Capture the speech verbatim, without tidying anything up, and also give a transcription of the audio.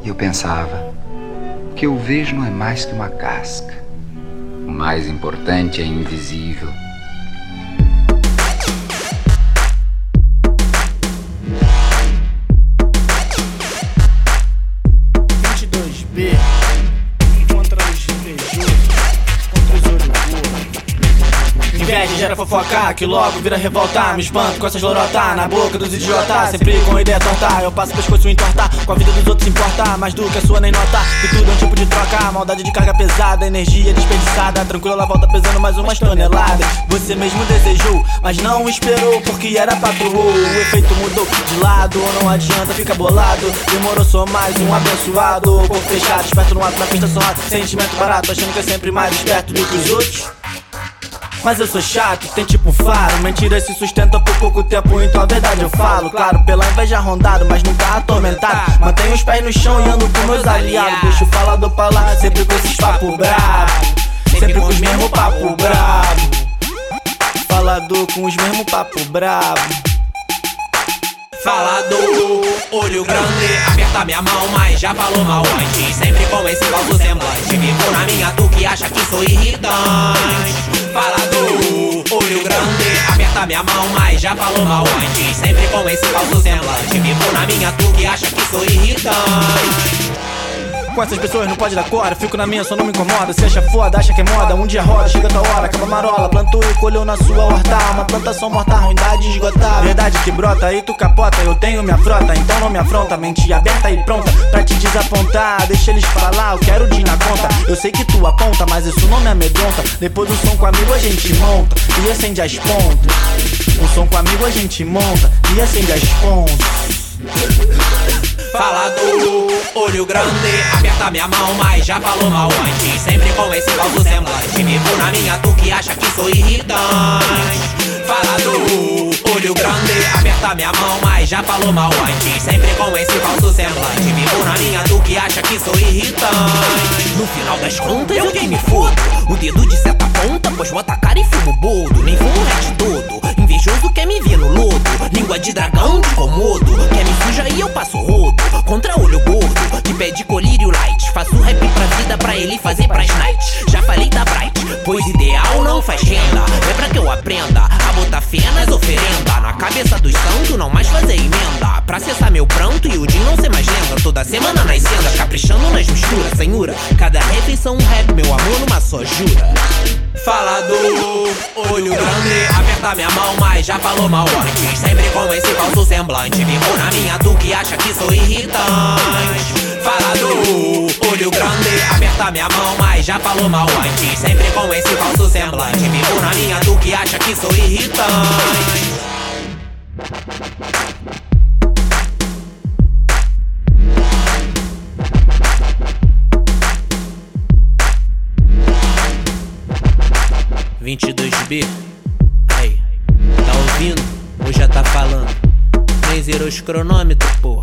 E eu pensava, o que eu vejo não é mais que uma casca. O mais importante é invisível. vinte e dois B contra os invejosos, contra os orgulhosos. Inveja gera fofoca, que logo vira revoltar. Me espanto com essas lorotas na boca dos idiotas. Sempre com ideia torta, eu passo pescoço entortar. Com a vida dos outros importar, mais do que a sua nem nota. Que tudo é um tipo de troca, maldade de carga pesada, energia desperdiçada. Tranquilo, ela volta pesando mais umas toneladas. Você mesmo desejou, mas não esperou, porque era patroa. O efeito mudou de lado, não adianta ficar bolado. Demorou, só mais um abençoado. Corpo fechado, esperto no ato, na pista só rato. Sentimento barato, achando que é sempre mais esperto do que os outros. Mas eu sou chato, tem tipo um faro. Mentira se sustenta por pouco tempo, então a verdade eu falo. Claro, pela inveja rondado, mas nunca atormentado. Mantenho os pés no chão e ando com meus aliados. Deixa o falador pra lá, sempre com esses papo bravo. Sempre com os mesmos papo bravo. Falador com os mesmos papo bravo. Falador, olho grande, aperta minha mão, mas já falou mal antes. Sempre com esse falso semblante, vivo na minha, tu que acha que sou irritante. Falador, olho grande, aperta minha mão, mas já falou mal antes. Sempre com esse falso semblante, vivo na minha, tu que acha que sou irritante. Com essas pessoas não pode dar corda, fico na minha, só não me incomoda. Se acha foda, acha que é moda, um dia roda, chega a tua hora, acaba marola. Plantou e colheu na sua horta, uma plantação morta, ruindade esgotada. Verdade que brota, aí tu capota, eu tenho minha frota. Então não me afronta, mente aberta e pronta pra te desapontar. Deixa eles falar, eu quero din na conta. Eu sei que tu aponta, mas isso não me amedronta. Depois do som com amigo a gente monta e acende as pontas. O som com amigo a gente monta e acende as pontas. Falador, olho grande, aperta minha mão, mas já falou mal antes. Sempre com esse falso semblante, vivo na minha, tu que acha que sou irritante. Falador, olho grande, aperta minha mão, mas já falou mal antes. Sempre com esse falso semblante, vivo na minha, tu que acha que sou irritante. No final das contas eu quem me fodo, o dedo de seta ponta, pois vou atacar e fumo boldo. Nem fumo red todo, invejoso quer me ver no lodo. Língua de dragão de comodo, quer me suja e eu passo rodo. Contra olho gordo, que pede colírio light. Faço rap pra vida, pra ele fazer pras nights. Já falei da Bright, pois ideal não faz renda. É pra que eu aprenda a botar fé nas oferendas. Na cabeça dos santos não mais fazer emenda. Pra cessar meu pranto e o din não ser mais lenda. Toda semana nas sendas, caprichando nas misturas. Senhora, cada refeição um rap, meu amor numa só jura. Falador, olho grande, aperta minha mão, mas já falou mal antes. Sempre com esse falso semblante, vivo na minha, tu que acha que sou irritante. Falador, olho grande, aperta minha mão, mas já falou mal antes. Sempre com esse falso semblante, vivo na minha, tu que acha que sou irritante. vinte e dois B, aí, tá ouvindo ou já tá falando? Nem zerou os cronômetros, pô.